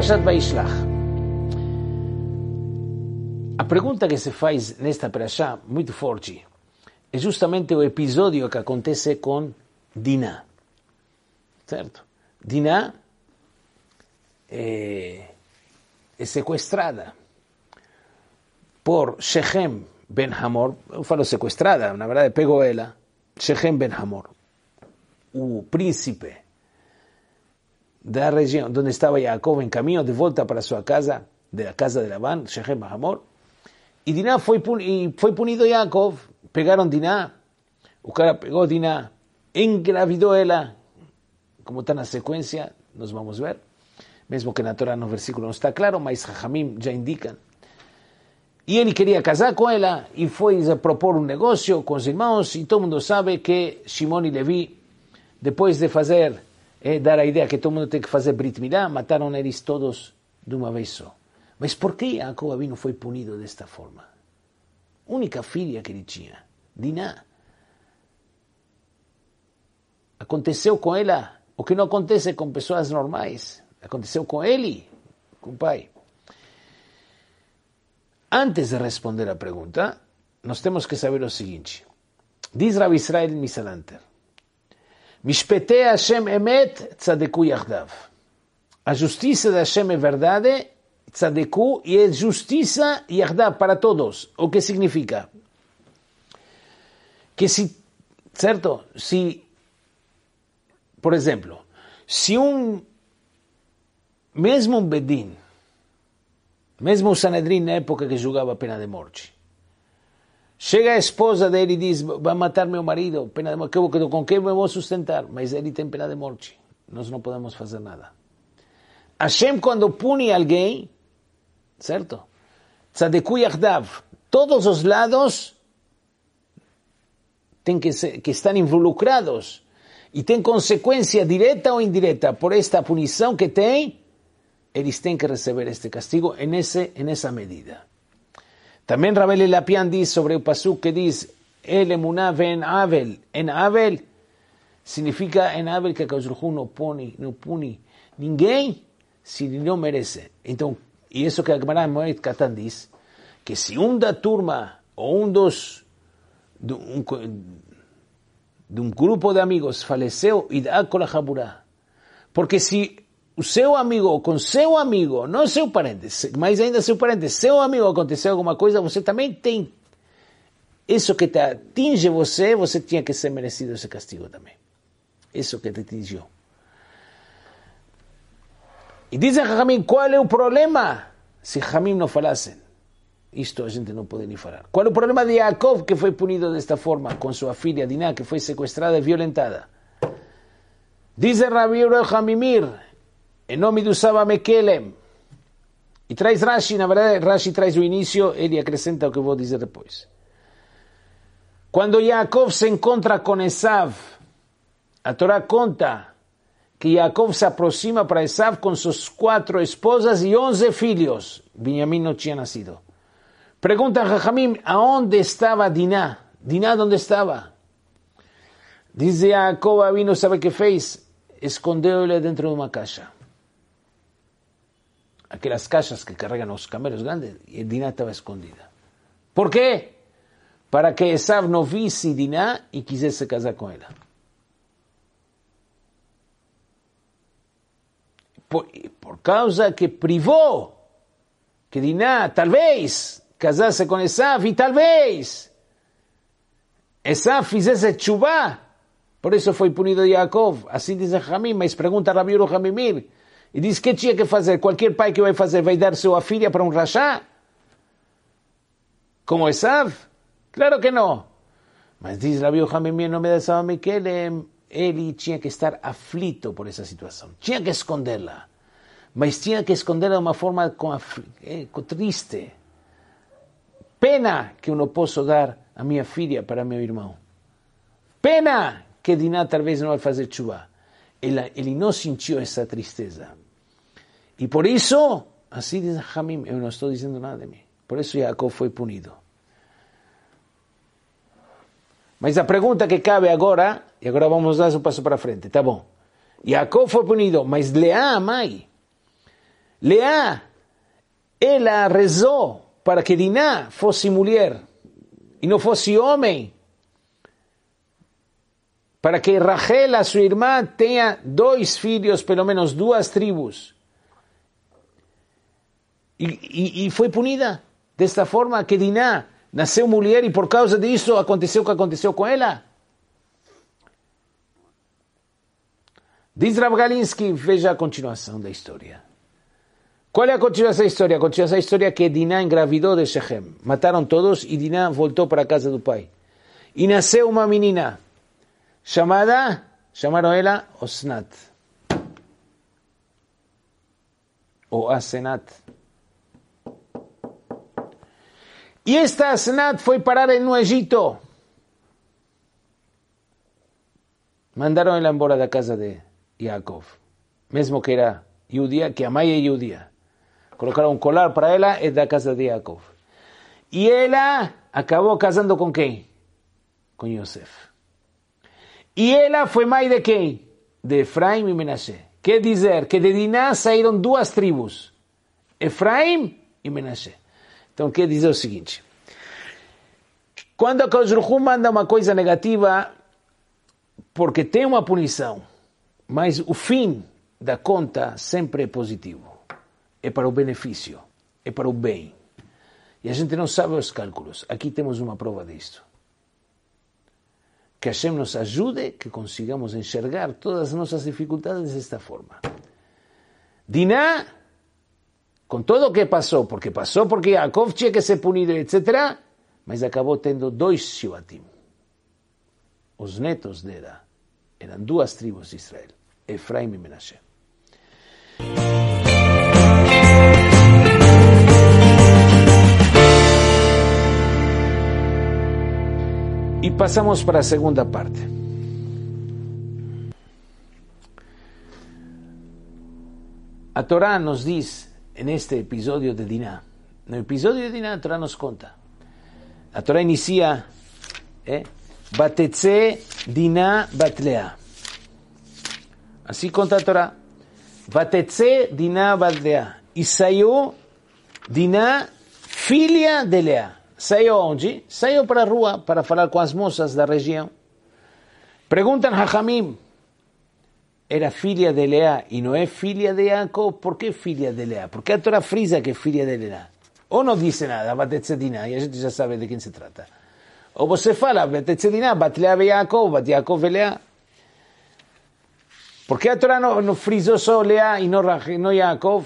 Parashat Vaishlach. A pergunta que se faz nesta Parashá, muito forte, é justamente o episódio que acontece com Diná. Certo? Diná é sequestrada por Shechem ben Hamor. Eu falo sequestrada, na verdade pegou ela. Shechem ben Hamor, o príncipe da região onde estava Jacob em caminho de volta para sua casa, da casa de Labán, Shechem ben Hamor. E Diná foi punido Jacob. Pegaram Diná, o cara pegou Diná, engravidou ela, como está na sequência, nós vamos ver, mesmo que na Torá no versículo não está claro, mas Jajamim já indicam. E ele queria casar com ela, e foi a propor um negócio com os irmãos, e todo mundo sabe que Shimon e Levi, depois de fazer, dar a ideia que todo mundo tem que fazer Brit Milá, mataram eles todos de uma vez só. Mas por que Jacob Avinu foi punido desta forma? Única filha que ele tinha, Diná. Aconteceu com ela o que não acontece com pessoas normais. Aconteceu com ele, com o pai. Antes de responder a pergunta, nós temos que saber o seguinte. Diz Rav Israel Misalanter: Mishpetei Hashem emet tzadeku yachdav. A justiça de Hashem é verdade, tzadeku, e é justiça yachdav para todos. O que significa? Que certo? Por exemplo, se mesmo um Bedin, mesmo o Sanedrin na época que julgava a pena de morte, chega a esposa dele e diz, vai matar meu marido, pena de morte, com quem eu vou sustentar? Mas ele tem pena de morte, nós não podemos fazer nada. Hashem, quando pune alguém, certo? Tzadeku yachdav, todos os lados têm que estar involucrados e tem consequência direta ou indireta por esta punição que tem, eles têm que receber este castigo nessa medida. Também Rabbi Lapian diz sobre o pasuk que diz El emuná ven avel. En avel significa en avel que Akadosh Baruch Hu não pune ninguém se ele não merece. Então, e isso que a Gemara em Moed Katan diz, que se um da turma ou de um grupo de amigos faleceu, porque se o seu amigo, com seu amigo, não seu parente, mas ainda seu parente, seu amigo, aconteceu alguma coisa, você também tem isso que te atinge você tinha que ser merecido esse castigo também. Isso que te atingiu. E dizem a Jajamim, qual é o problema? Se Jajamim não falassem, isto a gente não pode nem falar. Qual é o problema de Jacob, que foi punido desta forma, com sua filha Diná, que foi sequestrada e violentada? Diz Rabi Hamimir, em nome do Saba Mekelem, e traz Rashi, na verdade Rashi traz o início, ele acrescenta o que eu vou dizer depois. Quando Jacob se encontra com Esav, a Torá conta que Jacob se aproxima para Esav com suas 4 esposas e 11 filhos. Benjamim não tinha nascido. Pergunta a Jajamim, aonde estava Diná? Diná, onde estava? Diz Jacob Avinu, sabe o que fez? Escondeu-lhe dentro de uma caixa. Aquelas caixas que carregam os camelos grandes, e Diná estava escondida. Por quê? Para que Esav não visse Diná e quisesse casar com ela. Por causa que privou que Diná, talvez, casasse com Esav e talvez Esav fizesse tchuvá. Por isso foi punido Jacob. Assim diz Jajamim, mas pergunta Rabi Hamimir. E diz que tinha que fazer. Qualquer pai que vai fazer vai dar sua filha para um rachá? Como Esav? Claro que não. Mas diz Rabi Hamimir, no me da Saba que ele tinha que estar aflito por essa situação. Tinha que escondê-la. Mas tinha que escondê-la de uma forma triste. Pena que eu não posso dar a minha filha para meu irmão. Pena que Diná talvez não vai fazer chuva. Ele não sentiu essa tristeza. E por isso, assim diz Hamim, eu não estou dizendo nada de mim. Por isso Jacob foi punido. Mas a pergunta que cabe agora, e agora vamos dar um passo para frente, tá bom? Jacob foi punido, mas Leá, a mãe, Leá, ela rezou para que Diná fosse mulher e não fosse homem, para que Rachel, a sua irmã, tenha 2 filhos, pelo menos 2 tribos. E foi punida desta forma, que Diná nasceu mulher e por causa disso aconteceu o que aconteceu com ela. Diz Rav Galinsky, veja a continuação da história. Qual é a continuação da história? A continuação da história é que Diná engravidou de Shechem. Mataram todos e Diná voltou para a casa do pai. E nasceu uma menina chamaram ela Osnat. Ou Asenat. E esta Asenat foi parar no Egito. Mandaram ela embora da casa de Yaakov. Mesmo que era judia, que a mãe é judia. Colocaram um colar para ela, é da casa de Yaakov. E ela acabou casando com quem? Com Yosef. E ela foi mãe de quem? De Efraim e Menashe. Quer dizer que de Diná saíram 2 tribos. Efraim e Menashe. Então quer dizer o seguinte. Quando a Kodesh Baruch Hu manda uma coisa negativa, porque tem uma punição, mas o fim da conta sempre é positivo. É para o benefício, é para o bem. E a gente não sabe os cálculos. Aqui temos uma prova disto. Que Hashem nos ajude, que consigamos enxergar todas as nossas dificuldades desta forma. Diná, com tudo o que passou porque Yaakov tinha que ser punido, etc., mas acabou tendo 2 Shivatim. Os netos dela eram 2 tribos de Israel, Efraim e Menashe. E passamos para a segunda parte. A Torá nos diz, neste episódio de Diná, no episódio de Diná, a Torá nos conta. A Torá inicia, Batetze Diná Batlea. Assim conta a Torá. Batetze Diná Batlea. E saiu Diná, filha de Leá. Saiu onde? Saiu para a rua para falar com as moças da região. Perguntam Hachamim, era filha de Leá e não é filha de Jacob? Por que filha de Leá? Porque a Torá frisa que é filha de Leá. Ou não diz nada, Batetzedina, e a gente já sabe de quem se trata. Ou você fala, Batetzedina, Batlea ve Jacob, Bat Jacob ve Leá. Por que a Torá não frisou só Leá e não Jacob?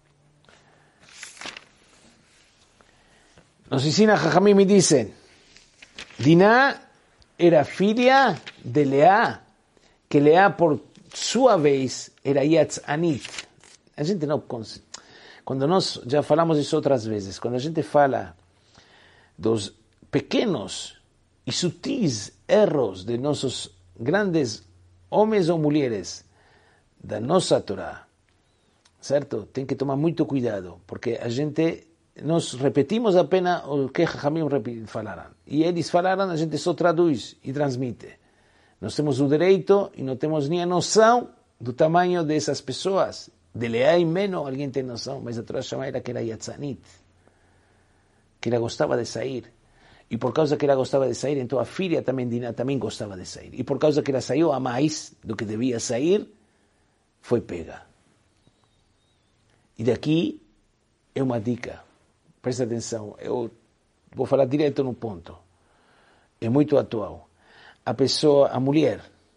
Nos ensina Jajamim e dizem, Diná era filha de Leá, que Leá, por sua vez, era Yatzanit. A gente não consegue. Quando nós, já falamos isso outras vezes, quando a gente fala dos pequenos e sutis erros de nossos grandes homens ou mulheres da nossa Torá, certo? Tem que tomar muito cuidado, porque a gente... Nós repetimos apenas o que Jajamim falaram. E eles falaram, a gente só traduz e transmite. Nós temos o direito e não temos nem a noção do tamanho dessas pessoas. De Leá e menos alguém tem noção, mas a Torá chama ela que era Yatzanit. Que ela gostava de sair. E por causa que ela gostava de sair, então a filha também, Diná, também gostava de sair. E por causa que ela saiu a mais do que devia sair, foi pega. E daqui é uma dica. Presta atenção, eu vou falar direto no ponto. É muito atual. A pessoa, a mulher,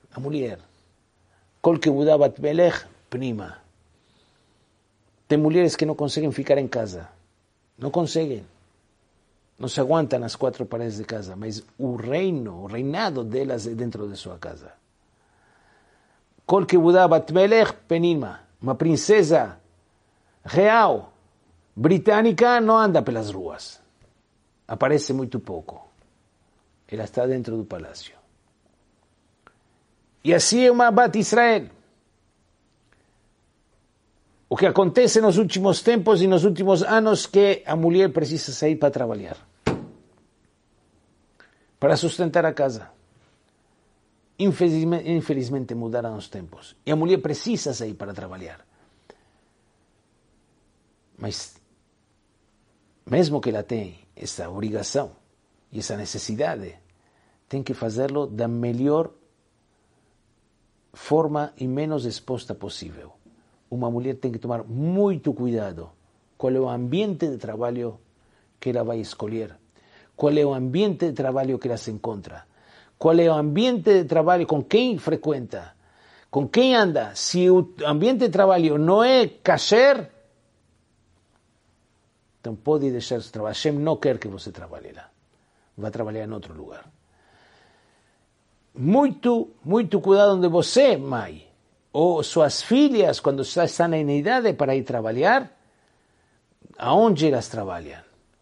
Kol Kebudá Bat Melech, prima. Tem mulheres que não conseguem ficar em casa. Não conseguem. Não se aguentam nas 4 paredes de casa, mas o reinado delas é dentro de sua casa. Kol Kebudá Bat Melech, prima. Uma princesa real, britânica, não anda pelas ruas. Aparece muito pouco. Ela está dentro do palácio. E assim é uma Bat Israel. O que acontece nos últimos tempos e nos últimos anos que a mulher precisa sair para trabalhar. Para sustentar a casa. Infelizmente mudaram os tempos. E a mulher precisa sair para trabalhar. Mas, mesmo que ela tenha essa obrigação e essa necessidade, tem que fazê-lo da melhor forma e menos exposta possível. Uma mulher tem que tomar muito cuidado qual é o ambiente de trabalho que ela vai escolher, qual é o ambiente de trabalho que ela se encontra, qual é o ambiente de trabalho com quem frequenta, com quem anda. Se o ambiente de trabalho não é kasher, então pode deixar de trabalhar. Hashem não quer que você trabalhe lá. Vai trabalhar em outro lugar. Muito cuidado onde você, mãe, ou suas filhas, quando estão em idade para ir trabalhar, aonde elas trabalham.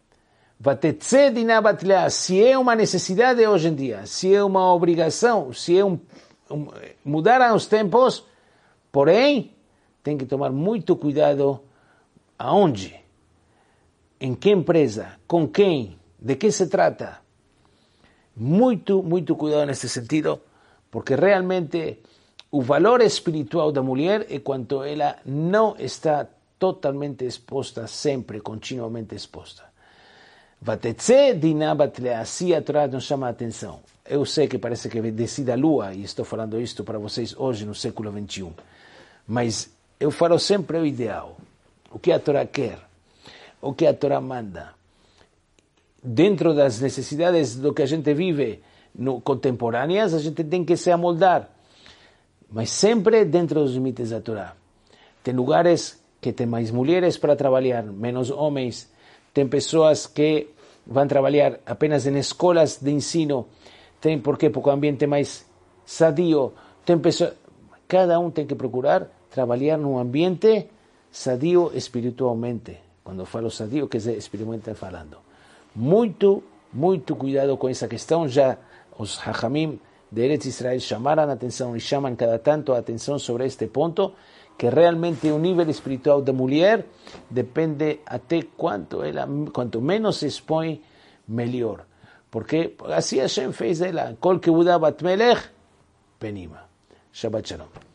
Se é uma necessidade hoje em dia, se é uma obrigação, se é mudar os tempos, porém, tem que tomar muito cuidado aonde, em que empresa, com quem, de que se trata. Muito cuidado nesse sentido, porque realmente o valor espiritual da mulher é quando ela não está totalmente exposta, sempre, continuamente exposta. Vatetze dinabat leasi, a Torá nos chama a atenção. Eu sei que parece que desci da lua, e estou falando isto para vocês hoje, no século XXI. Mas eu falo sempre o ideal. O que a Torá quer, o que a Torá manda. Dentro das necessidades do que a gente vive contemporâneas, a gente tem que se amoldar. Mas sempre dentro dos limites da Torá. Tem lugares que tem mais mulheres para trabalhar, menos homens. Tem pessoas que vão trabalhar apenas em escolas de ensino. Tem, por quê? Porque o ambiente é mais sadio. Tem pessoas... Cada um tem que procurar trabalhar num ambiente sadio espiritualmente. Quando falo sadio, quer dizer espiritualmente falando. Muito cuidado com essa questão. Já os Hachamim de Eretz Israel chamaram a atenção e chamam cada tanto a atenção sobre este ponto, que realmente o nível espiritual da mulher depende até quanto menos se expõe, melhor. Porque assim Hashem fez ela. Kol kebudah bat melech penima. Shabbat shalom.